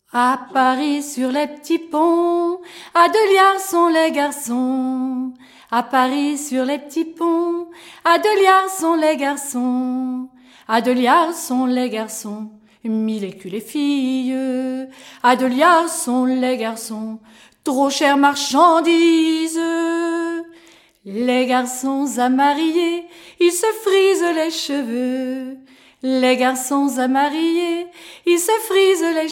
À Paris sur les petits ponts, à 2 liards sont les garçons. À Paris sur les petits ponts, à 2 liards sont les garçons. À 2 liards sont les garçons, 1000 écus les filles. À 2 liards sont les garçons, trop chère marchandise. Les garçons à marier, ils se frisent les cheveux. Les garçons à marier, ils se frisent les cheveux.